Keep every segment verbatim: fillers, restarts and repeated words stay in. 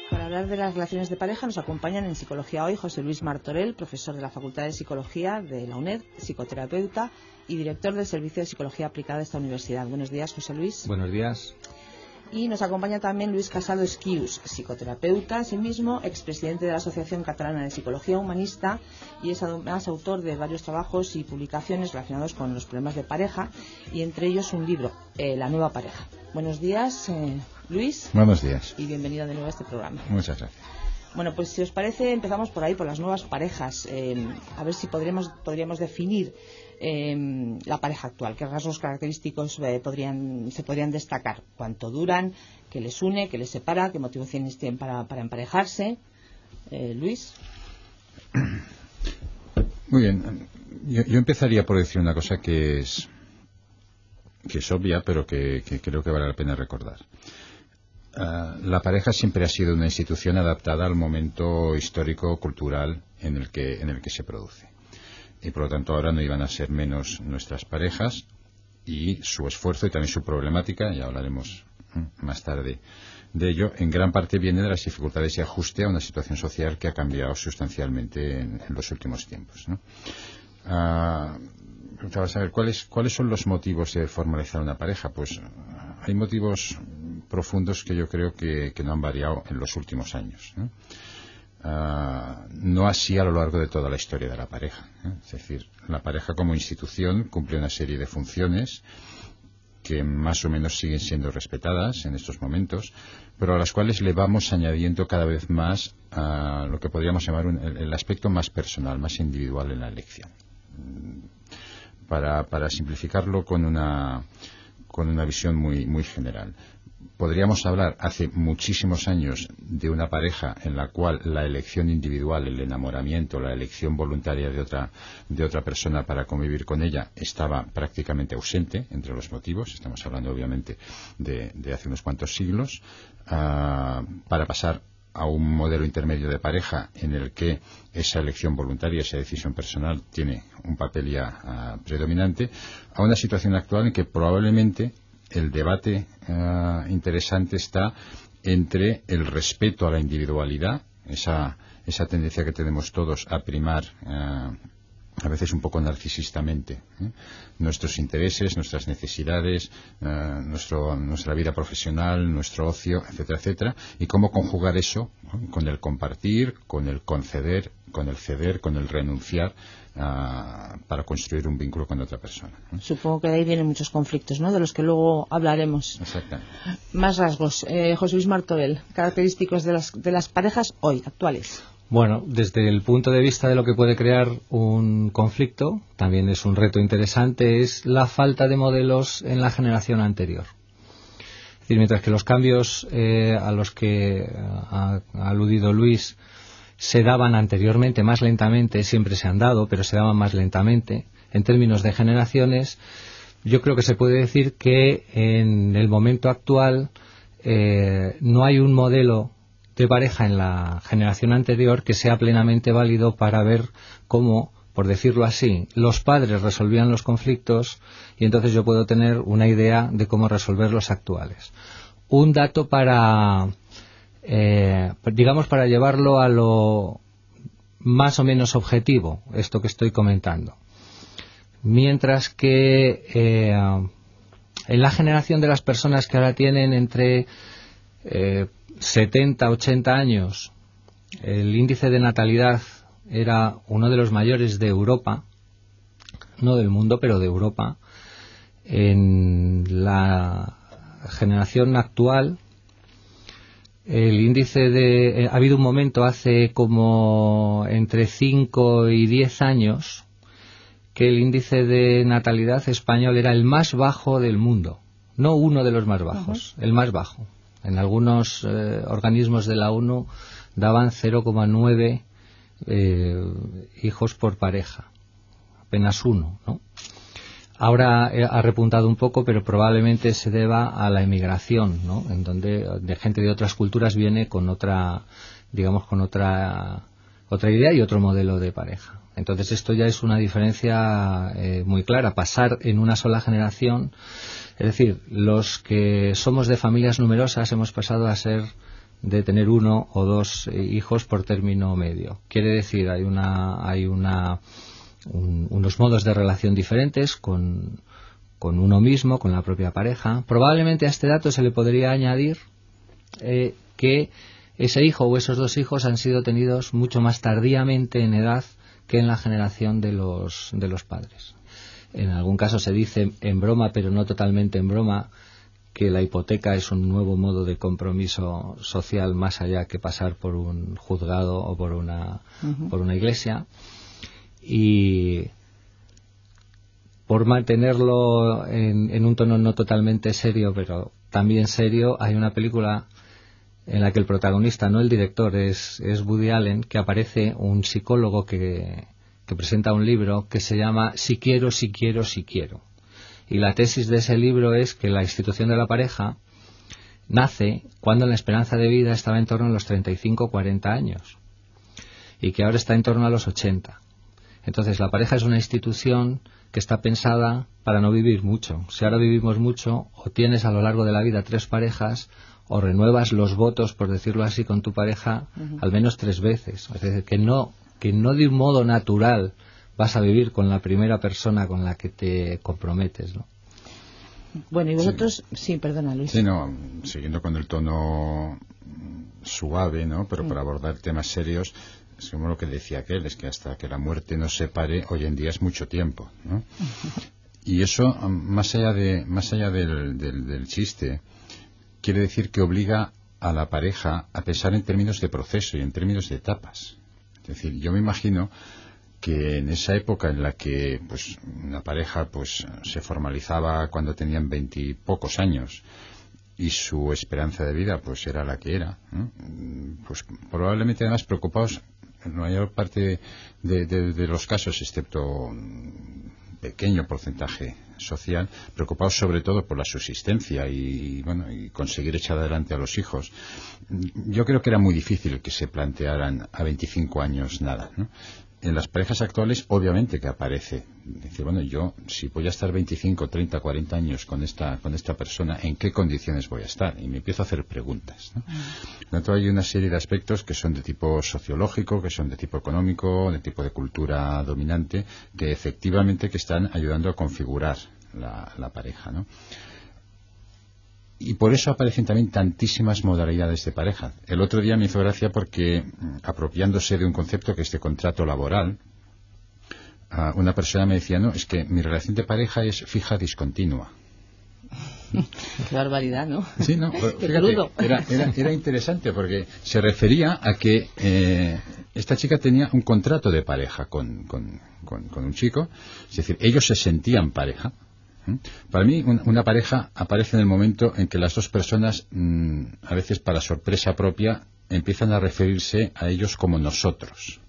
Para hablar de las relaciones de pareja nos acompañan en Psicología Hoy José Luis Martorell, profesor de la Facultad de Psicología de la UNED, psicoterapeuta y director del Servicio de Psicología Aplicada de esta universidad. Buenos días, José Luis. Buenos días. Y nos acompaña también Luis Casado Esquius, psicoterapeuta, asimismo, expresidente de la Asociación Catalana de Psicología Humanista y es además autor de varios trabajos y publicaciones relacionados con los problemas de pareja y entre ellos un libro, eh, La Nueva Pareja. Buenos días, eh, Luis. Buenos días. Y bienvenido de nuevo a este programa. Muchas gracias. Bueno, pues si os parece, empezamos por ahí, por las nuevas parejas. Eh, a ver si podríamos, podríamos definir eh, la pareja actual. ¿Qué rasgos característicos eh, podrían, se podrían destacar? ¿Cuánto duran? ¿Qué les une? ¿Qué les separa? ¿Qué motivaciones tienen para, para emparejarse? Eh, Luis. Muy bien. Yo, yo empezaría por decir una cosa que es, que es obvia, pero que, que creo que vale la pena recordar. Uh, la pareja siempre ha sido una institución adaptada al momento histórico cultural en el que en el que se produce y por lo tanto ahora no iban a ser menos nuestras parejas y su esfuerzo y también su problemática, ya hablaremos más tarde de ello, en gran parte viene de las dificultades y ajuste a una situación social que ha cambiado sustancialmente en, en los últimos tiempos, ¿no? Uh, Vamos a ver, ¿cuáles, ¿cuáles son los motivos de formalizar una pareja? Pues hay motivos profundos que yo creo que, que no han variado en los últimos años, ¿no? Uh, no así a lo largo de toda la historia de la pareja, ¿eh? Es decir, la pareja como institución cumple una serie de funciones que más o menos siguen siendo respetadas en estos momentos, pero a las cuales le vamos añadiendo cada vez más a lo que podríamos llamar un, el, el aspecto más personal, más individual en la elección. Para, para simplificarlo con una, con una visión muy, muy general. Podríamos hablar hace muchísimos años de una pareja en la cual la elección individual, el enamoramiento, la elección voluntaria de otra, de otra persona para convivir con ella estaba prácticamente ausente entre los motivos. Estamos hablando obviamente de, de hace unos cuantos siglos. Uh, para pasar a un modelo intermedio de pareja en el que esa elección voluntaria, esa decisión personal tiene un papel ya uh, predominante, a una situación actual en que probablemente el debate uh, interesante está entre el respeto a la individualidad, esa, esa tendencia que tenemos todos a primar uh, a veces un poco narcisistamente, ¿eh? nuestros intereses, nuestras necesidades, uh, nuestro, nuestra vida profesional, nuestro ocio, etcétera, etcétera, y cómo conjugar eso, ¿no?, con el compartir, con el conceder, con el ceder, con el renunciar uh, para construir un vínculo con otra persona, ¿eh? Supongo que de ahí vienen muchos conflictos, ¿no?, de los que luego hablaremos. Exactamente. Más rasgos. Eh, José Luis Martorell, característicos de las, de las parejas hoy, actuales. Bueno, desde el punto de vista de lo que puede crear un conflicto, también es un reto interesante, es la falta de modelos en la generación anterior. Es decir, mientras que los cambios eh, a los que ha, ha aludido Luis se daban anteriormente más lentamente, siempre se han dado, pero se daban más lentamente, en términos de generaciones, yo creo que se puede decir que en el momento actual eh, no hay un modelo de pareja en la generación anterior que sea plenamente válido para ver cómo, por decirlo así, los padres resolvían los conflictos y entonces yo puedo tener una idea de cómo resolver los actuales. Un dato para, eh, digamos, para llevarlo a lo más o menos objetivo, esto que estoy comentando. Mientras que eh, en la generación de las personas que ahora tienen entre eh, setenta, ochenta años, el índice de natalidad era uno de los mayores de Europa, no del mundo, pero de Europa. En la generación actual, el índice de... Eh, ha habido un momento hace como entre cinco y diez años que el índice de natalidad español era el más bajo del mundo, no uno de los más bajos, uh-huh. el más bajo. En algunos eh, organismos de la ONU daban cero coma nueve eh, hijos por pareja, apenas uno, ¿no? Ahora eh, ha repuntado un poco, pero probablemente se deba a la emigración, ¿no?, en donde de gente de otras culturas viene con otra, digamos, con otra otra idea y otro modelo de pareja. Entonces esto ya es una diferencia eh, muy clara, pasar en una sola generación. Es decir, los que somos de familias numerosas hemos pasado a ser de tener uno o dos eh, hijos por término medio. Quiere decir, hay una hay una un, unos modos de relación diferentes con, con uno mismo, con la propia pareja. Probablemente a este dato se le podría añadir eh, que ese hijo o esos dos hijos han sido tenidos mucho más tardíamente en edad que en la generación de los de los padres. En algún caso se dice en broma, pero no totalmente en broma, que la hipoteca es un nuevo modo de compromiso social más allá que pasar por un juzgado o por una uh-huh. por una iglesia. Y por mantenerlo en, en un tono no totalmente serio, pero también serio, hay una película en la que el protagonista, no el director, es, es Woody Allen, que aparece un psicólogo que, que presenta un libro que se llama Si quiero, si quiero, si quiero. Y la tesis de ese libro es que la institución de la pareja nace cuando la esperanza de vida estaba en torno a los treinta y cinco o cuarenta años y que ahora está en torno a los ochenta. Entonces la pareja es una institución que está pensada para no vivir mucho. Si ahora vivimos mucho, o tienes a lo largo de la vida tres parejas, o renuevas los votos, por decirlo así, con tu pareja uh-huh. al menos tres veces. Es decir, que no, que no de un modo natural vas a vivir con la primera persona con la que te comprometes, ¿no? Bueno, y vosotros... Sí, sí perdona, Luis. Sí, no, siguiendo con el tono suave, ¿no? Pero para abordar temas serios, es como lo que decía aquel, es que hasta que la muerte nos separe, hoy en día es mucho tiempo, ¿no? Uh-huh. Y eso, más allá de más allá del, del, del chiste, quiere decir que obliga a la pareja a pensar en términos de proceso y en términos de etapas. Es decir, yo me imagino que en esa época en la que pues una pareja pues se formalizaba cuando tenían veintipocos años y su esperanza de vida pues era la que era, ¿no? Pues probablemente además preocupados en la mayor parte de, de, de los casos, excepto un pequeño porcentaje social, preocupados sobre todo por la subsistencia y bueno y conseguir echar adelante a los hijos. Yo creo que era muy difícil que se plantearan a veinticinco años nada, ¿no? En las parejas actuales, obviamente que aparece. Decir, bueno, yo, si voy a estar veinticinco, treinta, cuarenta años con esta con esta persona, ¿en qué condiciones voy a estar? Y me empiezo a hacer preguntas, ¿no? Por lo tanto, hay una serie de aspectos que son de tipo sociológico, que son de tipo económico, de tipo de cultura dominante, que efectivamente que están ayudando a configurar la, la pareja, ¿no? Y por eso aparecen también tantísimas modalidades de pareja. El otro día me hizo gracia porque, apropiándose de un concepto que es de contrato laboral, uh, una persona me decía, no, es que mi relación de pareja es fija discontinua. Qué barbaridad, ¿no? Sí, no, pero, fíjate, era, era, era interesante porque se refería a que eh, esta chica tenía un contrato de pareja con, con, con, con un chico, es decir, ellos se sentían pareja. Para mí una pareja aparece en el momento en que las dos personas, mmm, a veces para sorpresa propia, empiezan a referirse a ellos como nosotros.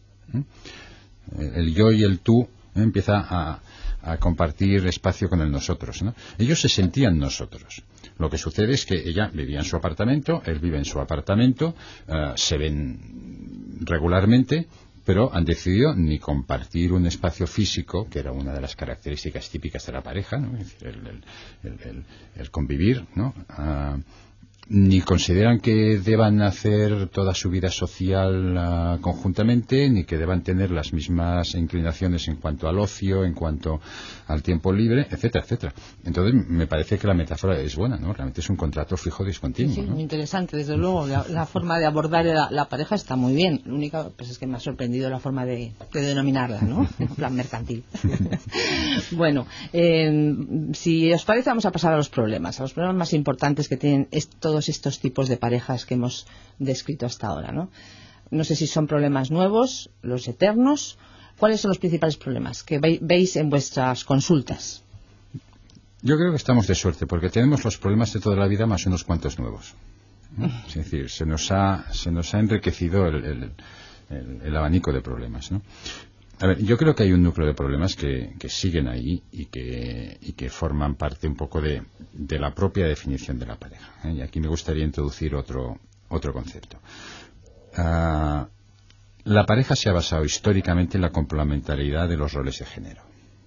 El yo y el tú ¿eh? empieza a, a compartir espacio con el nosotros, ¿no? Ellos se sentían nosotros. Lo que sucede es que ella vivía en su apartamento, él vive en su apartamento, uh, se ven regularmente, pero han decidido ni compartir un espacio físico, que era una de las características típicas de la pareja, ¿no? Es decir, el, el, el, el convivir, ¿no? Uh, ni consideran que deban hacer toda su vida social uh, conjuntamente, ni que deban tener las mismas inclinaciones en cuanto al ocio, en cuanto al tiempo libre, etcétera, etcétera. Entonces, me parece que la metáfora es buena, ¿no? Realmente es un contrato fijo discontinuo. Sí, sí, ¿no? muy interesante, desde luego. La, la forma de abordar la, la pareja está muy bien. Lo único pues, es que me ha sorprendido la forma de, de denominarla, ¿no? En plan mercantil. Bueno, eh, si os parece, vamos a pasar a los problemas, a los problemas más importantes que tienen es, todos estos tipos de parejas que hemos descrito hasta ahora, ¿no? No sé si son problemas nuevos, los eternos. ¿Cuáles son los principales problemas que ve, veis en vuestras consultas? Yo creo que estamos de suerte porque tenemos los problemas de toda la vida más unos cuantos nuevos. ¿no? Es decir, se nos ha, se nos ha enriquecido el, el, el, el abanico de problemas, ¿no? A ver, yo creo que hay un núcleo de problemas que, que siguen ahí y que, y que forman parte un poco de, de la propia definición de la pareja, ¿eh? Y aquí me gustaría introducir otro, otro concepto. Uh, la pareja se ha basado históricamente en la complementariedad de los roles de género.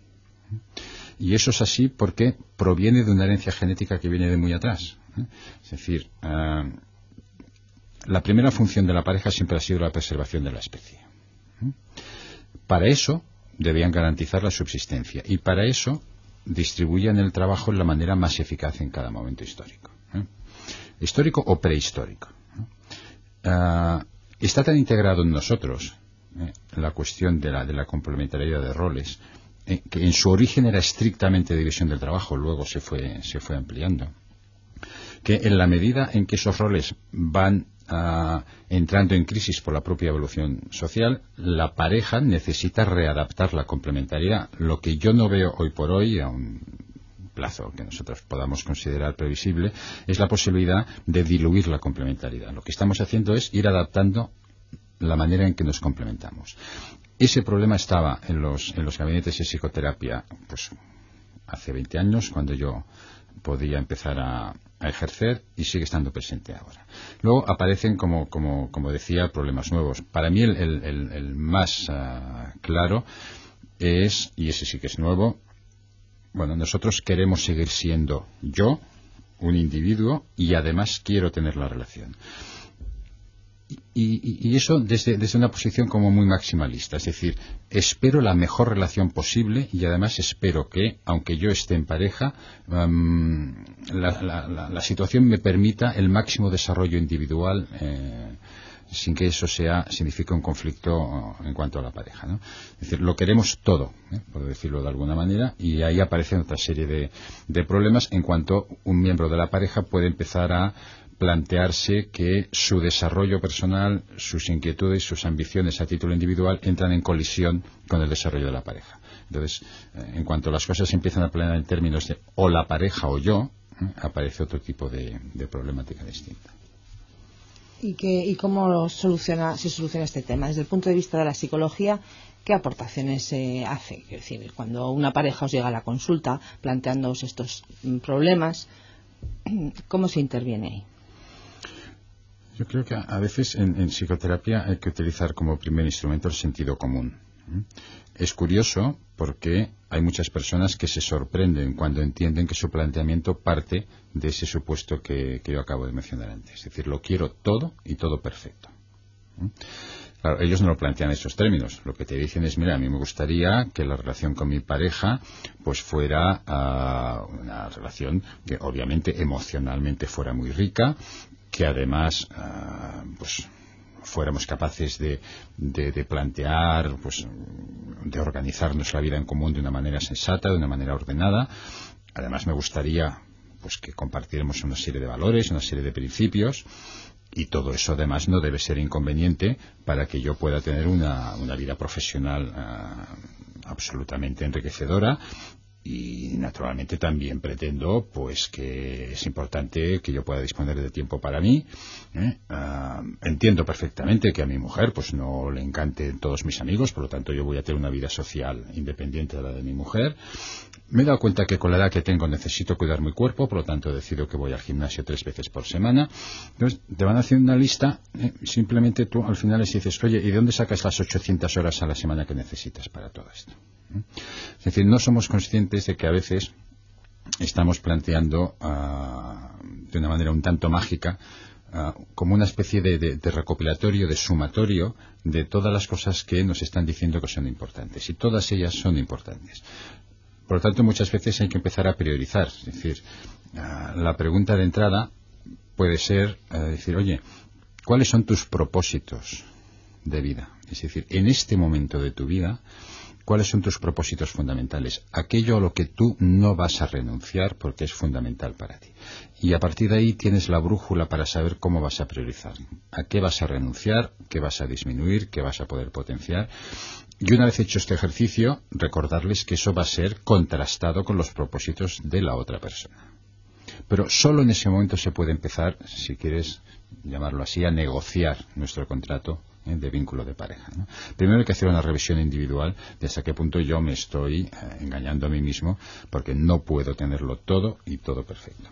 Y eso es así porque proviene de una herencia genética que viene de muy atrás, ¿eh? Es decir, uh, la primera función de la pareja siempre ha sido la preservación de la especie. ¿Mm? Para eso debían garantizar la subsistencia y para eso distribuían el trabajo en la manera más eficaz en cada momento histórico. ¿eh? Histórico o prehistórico. ¿eh? Uh, está tan integrado en nosotros ¿eh? la cuestión de la, de la complementariedad de roles, eh, que en su origen era estrictamente división del trabajo, luego se fue, se fue ampliando, que en la medida en que esos roles van Uh, entrando en crisis por la propia evolución social, la pareja necesita readaptar la complementariedad. Lo que yo no veo hoy por hoy, a un plazo que nosotros podamos considerar previsible, es la posibilidad de diluir la complementariedad. Lo que estamos haciendo es ir adaptando la manera en que nos complementamos. Ese problema estaba en los, en los gabinetes de psicoterapia pues hace veinte años, cuando yo podía empezar a, a ejercer, y sigue estando presente ahora. Luego aparecen, como, como, como decía, problemas nuevos. Para mí el, el, el, el más uh, claro es, y ese sí que es nuevo, bueno, nosotros queremos seguir siendo yo, un individuo, y además quiero tener la relación. Y, y, y eso desde, desde una posición como muy maximalista, es decir, espero la mejor relación posible y además espero que, aunque yo esté en pareja, um, la, la, la, la situación me permita el máximo desarrollo individual eh, sin que eso sea signifique un conflicto en cuanto a la pareja, ¿no? Es decir, lo queremos todo, ¿eh? por decirlo de alguna manera, y ahí aparecen otra serie de, de problemas en cuanto un miembro de la pareja puede empezar a plantearse que su desarrollo personal, sus inquietudes, sus ambiciones a título individual entran en colisión con el desarrollo de la pareja. Entonces, eh, en cuanto las cosas se empiezan a planear en términos de o la pareja o yo, ¿eh? aparece otro tipo de, de problemática distinta. ¿Y, qué, ¿Y cómo soluciona, se soluciona este tema? Desde el punto de vista de la psicología, ¿qué aportaciones se eh, hace? Quiero decir, cuando una pareja os llega a la consulta planteándoos estos mm, problemas, ¿cómo se interviene ahí? Yo creo que a veces en, en psicoterapia hay que utilizar como primer instrumento el sentido común. Es curioso porque hay muchas personas que se sorprenden cuando entienden que su planteamiento parte de ese supuesto que, que yo acabo de mencionar antes. Es decir, lo quiero todo y todo perfecto. Claro, ellos no lo plantean en esos términos. Lo que te dicen es, mira, a mí me gustaría que la relación con mi pareja pues fuera uh, una relación que obviamente emocionalmente fuera muy rica, que además uh, pues fuéramos capaces de, de, de plantear, pues de organizarnos la vida en común de una manera sensata, de una manera ordenada. Además me gustaría pues que compartiéramos una serie de valores, una serie de principios, y todo eso además no debe ser inconveniente para que yo pueda tener una, una vida profesional uh, absolutamente enriquecedora. Y naturalmente también pretendo pues que es importante que yo pueda disponer de tiempo para mí. ¿eh? Uh, entiendo perfectamente que a mi mujer pues no le encanten todos mis amigos, por lo tanto yo voy a tener una vida social independiente de la de mi mujer. Me he dado cuenta que con la edad que tengo necesito cuidar mi cuerpo, por lo tanto decido que voy al gimnasio tres veces por semana. Entonces te van haciendo una lista, ¿eh? simplemente tú al final les dices, oye, ¿y de dónde sacas las ochocientas horas a la semana que necesitas para todo esto? Es decir, no somos conscientes de que a veces estamos planteando uh, de una manera un tanto mágica uh, como una especie de, de, de recopilatorio, de sumatorio de todas las cosas que nos están diciendo que son importantes, y todas ellas son importantes. Por lo tanto, muchas veces hay que empezar a priorizar. Es decir, uh, la pregunta de entrada puede ser uh, decir, oye, ¿cuáles son tus propósitos de vida? Es decir, en este momento de tu vida, ¿cuáles son tus propósitos fundamentales? Aquello a lo que tú no vas a renunciar porque es fundamental para ti. Y a partir de ahí tienes la brújula para saber cómo vas a priorizar. ¿A qué vas a renunciar? ¿Qué vas a disminuir? ¿Qué vas a poder potenciar? Y una vez hecho este ejercicio, recordarles que eso va a ser contrastado con los propósitos de la otra persona. Pero solo en ese momento se puede empezar, si quieres llamarlo así, a negociar nuestro contrato de vínculo de pareja, ¿no? Primero hay que hacer una revisión individual de hasta qué punto yo me estoy eh, engañando a mí mismo, porque no puedo tenerlo todo y todo perfecto.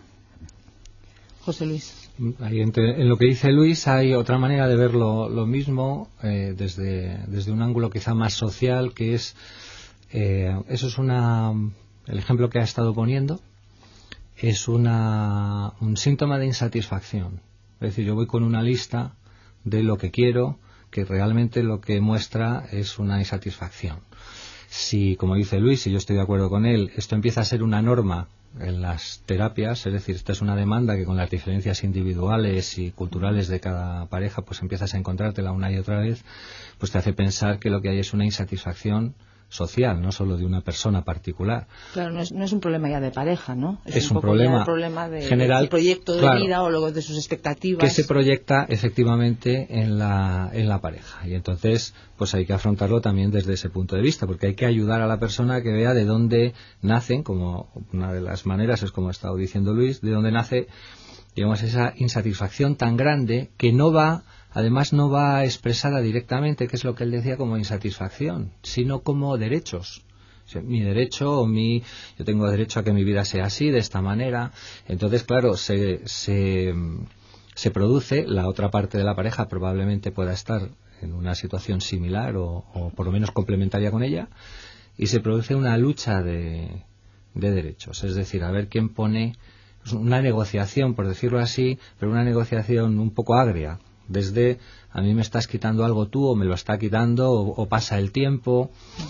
José Luis. Ahí entre, en lo que dice Luis hay otra manera de ver lo, lo mismo eh, desde, desde un ángulo quizá más social, que es eh, eso es una el ejemplo que ha estado poniendo es una un síntoma de insatisfacción. Es decir, yo voy con una lista de lo que quiero, que realmente lo que muestra es una insatisfacción. Si, como dice Luis, y yo estoy de acuerdo con él, esto empieza a ser una norma en las terapias, es decir, esta es una demanda que con las diferencias individuales y culturales de cada pareja, pues empiezas a encontrártela una y otra vez, pues te hace pensar que lo que hay es una insatisfacción social, no solo de una persona particular. Claro, no es, no es un problema ya de pareja, ¿no? Es, es un, un problema, un problema de, general, de su proyecto de claro, vida o luego de sus expectativas. Que se proyecta efectivamente en la, en la pareja. Y entonces, pues hay que afrontarlo también desde ese punto de vista, porque hay que ayudar a la persona a que vea de dónde nacen, como una de las maneras es como ha estado diciendo Luis, de dónde nace, digamos, esa insatisfacción tan grande que no va... Además no va expresada directamente, que es lo que él decía, como insatisfacción, sino como derechos. O sea, mi derecho o mi... Yo tengo derecho a que mi vida sea así, de esta manera. Entonces, claro, se, se, se produce, la otra parte de la pareja probablemente pueda estar en una situación similar o, o por lo menos complementaria con ella, y se produce una lucha de, de derechos. Es decir, a ver quién pone una negociación, por decirlo así, pero una negociación un poco agria. Desde a mí me estás quitando algo tú o me lo está quitando o, o pasa el tiempo.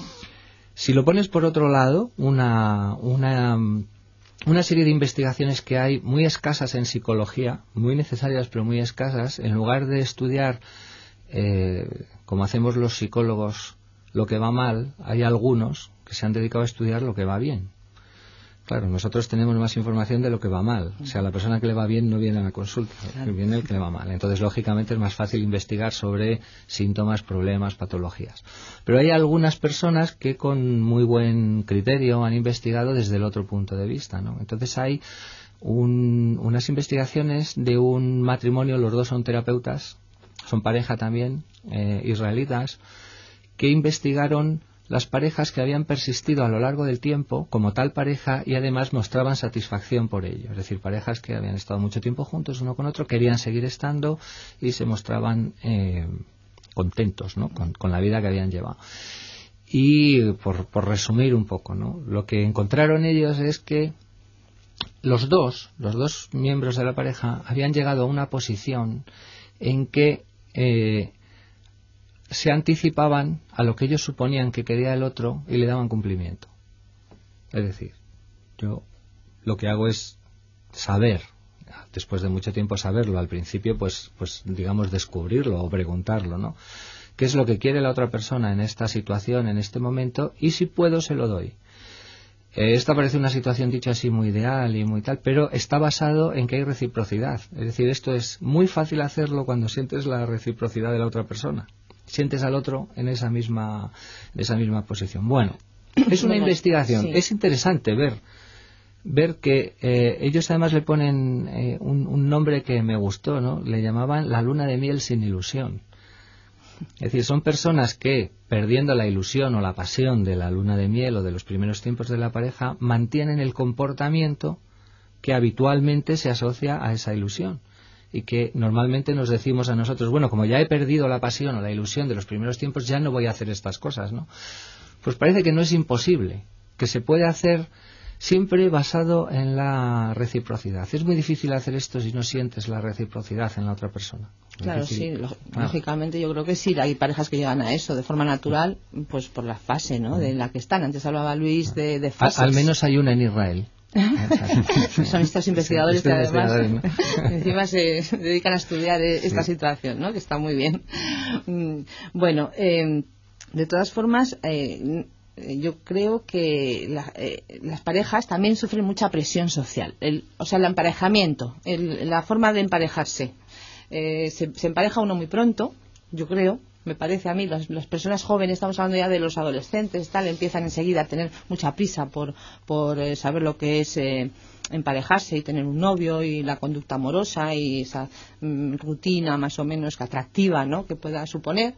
Si lo pones por otro lado, una, una, una serie de investigaciones que hay muy escasas en psicología, muy necesarias pero muy escasas, en lugar de estudiar, eh, como hacemos los psicólogos, lo que va mal, hay algunos que se han dedicado a estudiar lo que va bien. Claro, nosotros tenemos más información de lo que va mal. O sea, la persona que le va bien no viene a la consulta, claro, viene el que le va mal. Entonces, lógicamente, es más fácil investigar sobre síntomas, problemas, patologías. Pero hay algunas personas que con muy buen criterio han investigado desde el otro punto de vista, ¿no? Entonces, hay un, unas investigaciones de un matrimonio, los dos son terapeutas, son pareja también, eh, israelitas, que investigaron las parejas que habían persistido a lo largo del tiempo como tal pareja y además mostraban satisfacción por ello. Es decir, parejas que habían estado mucho tiempo juntos uno con otro, querían seguir estando y se mostraban eh, contentos, ¿no? con, con la vida que habían llevado. Y por, por resumir un poco, ¿no? Lo que encontraron ellos es que los dos, los dos miembros de la pareja habían llegado a una posición en que eh, se anticipaban a lo que ellos suponían que quería el otro y le daban cumplimiento. Es decir, yo lo que hago es saber, después de mucho tiempo saberlo, al principio pues, pues digamos descubrirlo o preguntarlo, ¿no? ¿Qué es lo que quiere la otra persona en esta situación, en este momento? Y si puedo, se lo doy. Eh, esta parece una situación dicha así muy ideal y muy tal, pero está basado en que hay reciprocidad. Es decir, esto es muy fácil hacerlo cuando sientes la reciprocidad de la otra persona. Sientes al otro en esa misma en esa misma posición. Bueno, es una bueno, investigación. Sí. Es interesante ver ver que eh, ellos además le ponen eh, un, un nombre que me gustó, ¿no? Le llamaban la luna de miel sin ilusión. Es decir, son personas que, perdiendo la ilusión o la pasión de la luna de miel o de los primeros tiempos de la pareja, mantienen el comportamiento que habitualmente se asocia a esa ilusión. Y que normalmente nos decimos a nosotros, bueno, como ya he perdido la pasión o la ilusión de los primeros tiempos, ya no voy a hacer estas cosas, ¿no? Pues parece que no es imposible, que se puede hacer siempre basado en la reciprocidad. Es muy difícil hacer esto si no sientes la reciprocidad en la otra persona. Claro, sí, lógicamente yo creo que sí, hay parejas que llegan a eso de forma natural, pues por la fase, ¿no?, de la que están. Antes hablaba Luis de, de fases. Al, al menos hay una en Israel. Son estos investigadores sí, que además ¿no? encima se, se dedican a estudiar esta sí. situación, ¿no?, que está muy bien. Bueno, eh, de todas formas, eh, yo creo que la, eh, las parejas también sufren mucha presión social. El, o sea, el emparejamiento, el, la forma de emparejarse. Eh, se, se empareja uno muy pronto, yo creo. Me parece a mí, las, las personas jóvenes, estamos hablando ya de los adolescentes, tal, empiezan enseguida a tener mucha prisa por, por eh, saber lo que es eh, emparejarse y tener un novio y la conducta amorosa y esa mm, rutina más o menos atractiva, ¿no?, que pueda suponer.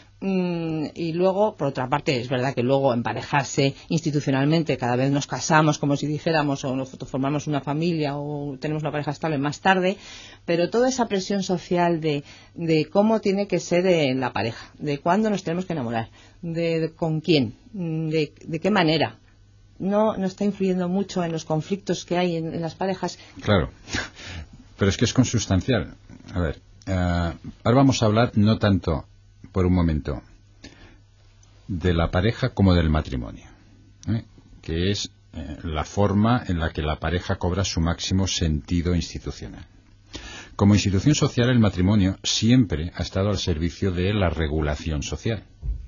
Mm, y luego, por otra parte, es verdad que luego emparejarse institucionalmente, cada vez nos casamos como si dijéramos, o nos formamos una familia o tenemos una pareja estable más tarde, pero toda esa presión social de, de cómo tiene que ser eh, la pareja, de cuándo nos tenemos que enamorar, de, de con quién, de, de qué manera, no, no está influyendo mucho en los conflictos que hay en, en las parejas. Claro, pero es que es consustancial. A ver, uh, ahora vamos a hablar no tanto, por un momento, de la pareja como del matrimonio, ¿eh? que es eh, la forma en la que la pareja cobra su máximo sentido institucional. Como institución social, el matrimonio siempre ha estado al servicio de la regulación social.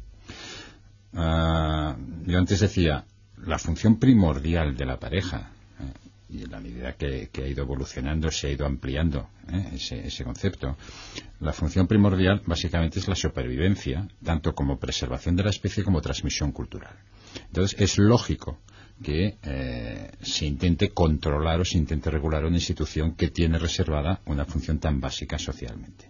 Uh, yo antes decía, la función primordial de la pareja, eh, y en la medida que, que ha ido evolucionando se ha ido ampliando eh, ese, ese concepto, la función primordial básicamente es la supervivencia, tanto como preservación de la especie como transmisión cultural. Entonces es lógico que eh, se intente controlar o se intente regular una institución que tiene reservada una función tan básica socialmente.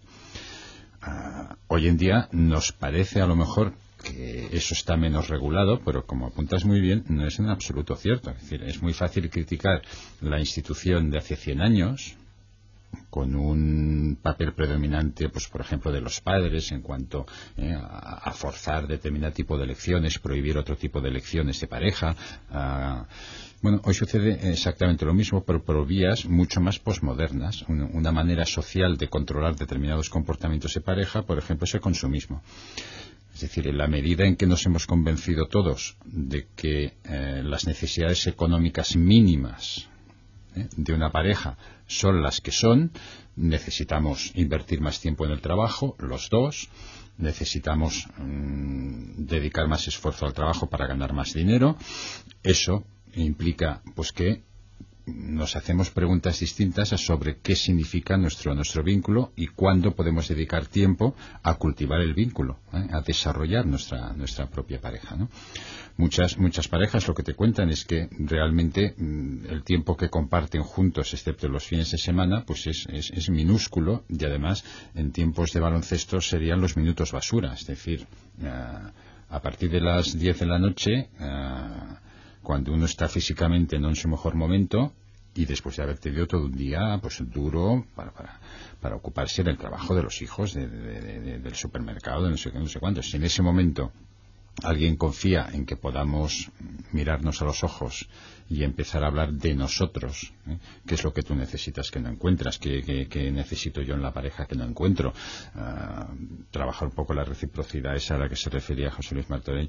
Uh, hoy en día nos parece a lo mejor que eso está menos regulado, pero como apuntas muy bien, no es en absoluto cierto. Es decir, es muy fácil criticar la institución de hace cien años, con un papel predominante, pues por ejemplo, de los padres en cuanto eh, a, a forzar determinado tipo de elecciones, prohibir otro tipo de elecciones de pareja. Uh, bueno, hoy sucede exactamente lo mismo, pero por vías mucho más posmodernas. Una, una manera social de controlar determinados comportamientos de pareja, por ejemplo, es el consumismo. Es decir, en la medida en que nos hemos convencido todos de que eh, las necesidades económicas mínimas ¿eh? de una pareja son las que son, necesitamos invertir más tiempo en el trabajo, los dos, necesitamos mmm, dedicar más esfuerzo al trabajo para ganar más dinero. Eso implica pues que nos hacemos preguntas distintas sobre qué significa nuestro nuestro vínculo y cuándo podemos dedicar tiempo a cultivar el vínculo, ¿eh? a desarrollar nuestra nuestra propia pareja, ¿no? Muchas muchas parejas lo que te cuentan es que realmente mmm, el tiempo que comparten juntos, excepto los fines de semana, pues es, es, es minúsculo, y además en tiempos de baloncesto serían los minutos basura. Es decir, uh, a partir de las diez de la noche, uh, cuando uno está físicamente no en su mejor momento y después de haber tenido todo un día pues duro para, para, para ocuparse del trabajo de los hijos, de, de, de, de, del supermercado, de no sé qué, no sé cuántos. Si en ese momento alguien confía en que podamos mirarnos a los ojos y empezar a hablar de nosotros, ¿eh? ¿Qué es lo que tú necesitas que no encuentras? ¿Qué, qué, qué necesito yo en la pareja que no encuentro? Uh, trabajar un poco la reciprocidad esa a la que se refería José Luis Martorell.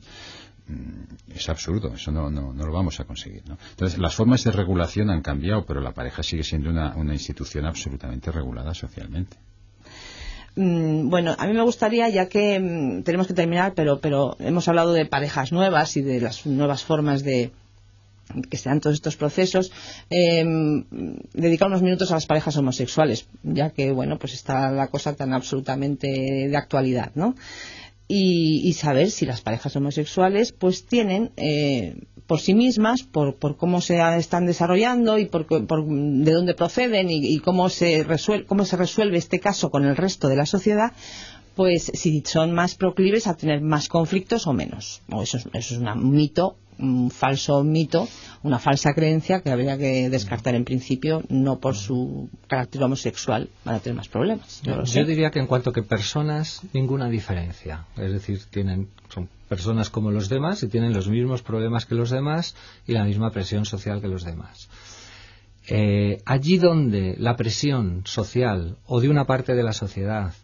Es absurdo, eso no, no, no lo vamos a conseguir, ¿no? Entonces, las formas de regulación han cambiado, pero la pareja sigue siendo una, una institución absolutamente regulada socialmente. Mm, bueno, a mí me gustaría, ya que mm, tenemos que terminar, pero, pero hemos hablado de parejas nuevas y de las nuevas formas de que se dan todos estos procesos, eh, dedicar unos minutos a las parejas homosexuales, ya que, bueno, pues está la cosa tan absolutamente de actualidad, ¿no? Y, y saber si las parejas homosexuales pues tienen eh, por sí mismas, por, por cómo se están desarrollando y por, por de dónde proceden y, y cómo se resuelve, cómo se resuelve este caso con el resto de la sociedad, pues si son más proclives a tener más conflictos o menos. O eso es, eso es un mito, un falso mito, una falsa creencia que habría que descartar en principio, no por su carácter homosexual van a tener más problemas. Yo, lo sé. Yo diría que en cuanto que personas, ninguna diferencia. Es decir, tienen son personas como los demás y tienen los mismos problemas que los demás y la misma presión social que los demás. Eh, allí donde la presión social o de una parte de la sociedad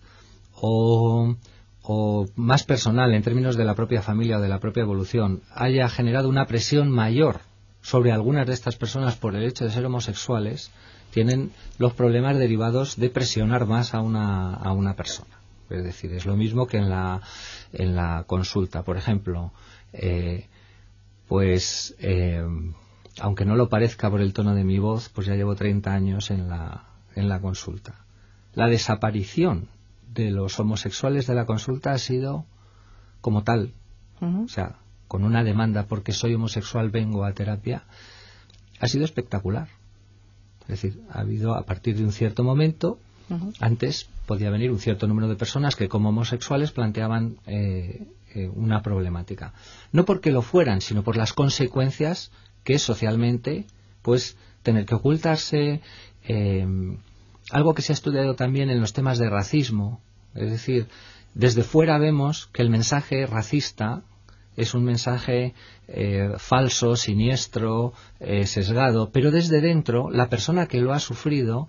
o o más personal en términos de la propia familia o de la propia evolución haya generado una presión mayor sobre algunas de estas personas por el hecho de ser homosexuales, tienen los problemas derivados de presionar más a una, a una persona. Es decir, es lo mismo que en la, en la consulta. Por ejemplo, eh, pues eh, aunque no lo parezca por el tono de mi voz, pues ya llevo treinta años en la, en la consulta. La desaparición de los homosexuales de la consulta ha sido como tal, uh-huh. o sea, con una demanda porque soy homosexual vengo a terapia, ha sido espectacular. Es decir, ha habido a partir de un cierto momento, uh-huh. antes podía venir un cierto número de personas que como homosexuales planteaban eh, eh, una problemática. No porque lo fueran, sino por las consecuencias que es socialmente, pues tener que ocultarse, eh, algo que se ha estudiado también en los temas de racismo, es decir, desde fuera vemos que el mensaje racista es un mensaje eh, falso, siniestro, eh, sesgado, pero desde dentro la persona que lo ha sufrido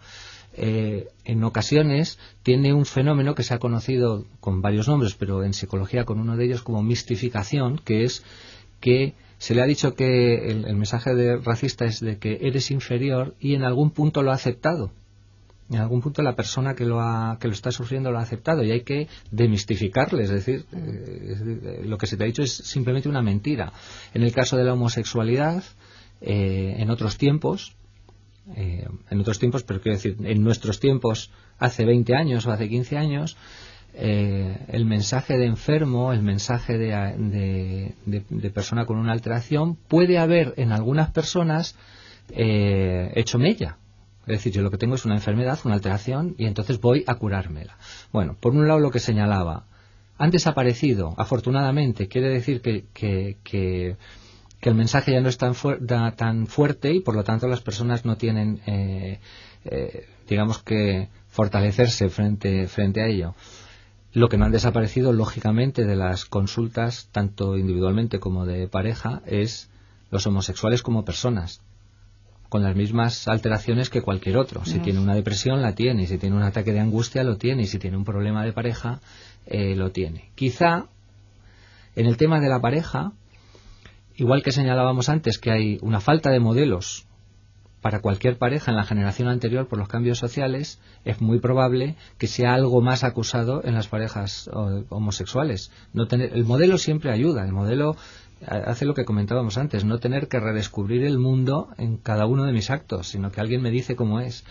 eh, en ocasiones tiene un fenómeno que se ha conocido con varios nombres, pero en psicología con uno de ellos como mistificación, que es que se le ha dicho que el, el mensaje de racista es de que eres inferior y en algún punto lo ha aceptado. En algún punto la persona que lo ha, que lo está sufriendo lo ha aceptado y hay que demistificarle, es decir, eh, es decir, lo que se te ha dicho es simplemente una mentira. En el caso de la homosexualidad, eh, en otros tiempos, eh, en otros tiempos, pero quiero decir, en nuestros tiempos, hace veinte años o hace quince años, eh, el mensaje de enfermo, el mensaje de, de, de, de persona con una alteración, puede haber en algunas personas eh, hecho mella. Es decir, yo lo que tengo es una enfermedad, una alteración, y entonces voy a curármela. Bueno, por un lado lo que señalaba, han desaparecido, afortunadamente, quiere decir que, que, que, que el mensaje ya no es tan, fuer tan fuerte y por lo tanto las personas no tienen, eh, eh, digamos que, fortalecerse frente, frente a ello. Lo que no han desaparecido, lógicamente, de las consultas, tanto individualmente como de pareja, es los homosexuales como personas, con las mismas alteraciones que cualquier otro. Si tiene una depresión, la tiene, y si tiene un ataque de angustia, lo tiene, y si tiene un problema de pareja, eh, lo tiene. Quizá, en el tema de la pareja, igual que señalábamos antes que hay una falta de modelos para cualquier pareja en la generación anterior por los cambios sociales, es muy probable que sea algo más acusado en las parejas homosexuales. No tener, el modelo siempre ayuda, el modelo hace lo que comentábamos antes, no tener que redescubrir el mundo en cada uno de mis actos, sino que alguien me dice cómo es.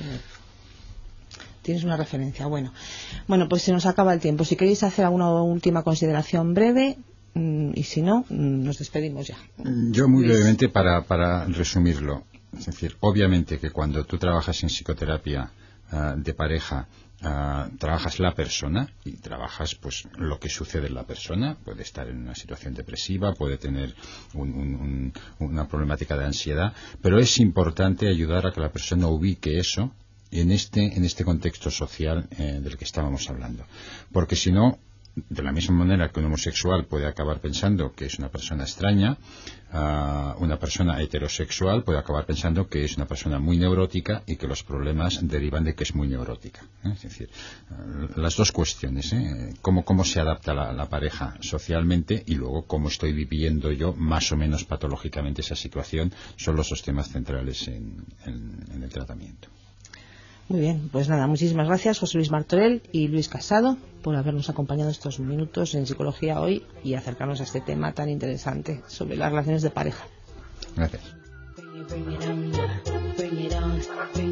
Tienes una referencia, bueno. Bueno, pues se nos acaba el tiempo. Si queréis hacer alguna última consideración breve, y si no, nos despedimos ya. Yo muy brevemente para, para resumirlo. Es decir, obviamente que cuando tú trabajas en psicoterapia uh, de pareja, Uh, trabajas la persona y trabajas pues lo que sucede en la persona. Puede estar en una situación depresiva, puede tener un, un, un, una problemática de ansiedad, pero es importante ayudar a que la persona ubique eso en este, en este contexto social eh, del que estábamos hablando, porque si no, de la misma manera que un homosexual puede acabar pensando que es una persona extraña, uh, una persona heterosexual puede acabar pensando que es una persona muy neurótica y que los problemas derivan de que es muy neurótica, ¿eh? Es decir, uh, las dos cuestiones, ¿eh? Cómo, cómo se adapta la, la pareja socialmente y luego cómo estoy viviendo yo más o menos patológicamente esa situación, son los dos temas centrales en, en, en el tratamiento. Muy bien, pues nada, muchísimas gracias José Luis Martorell y Luis Casado por habernos acompañado estos minutos en Psicología Hoy y acercarnos a este tema tan interesante sobre las relaciones de pareja. Gracias.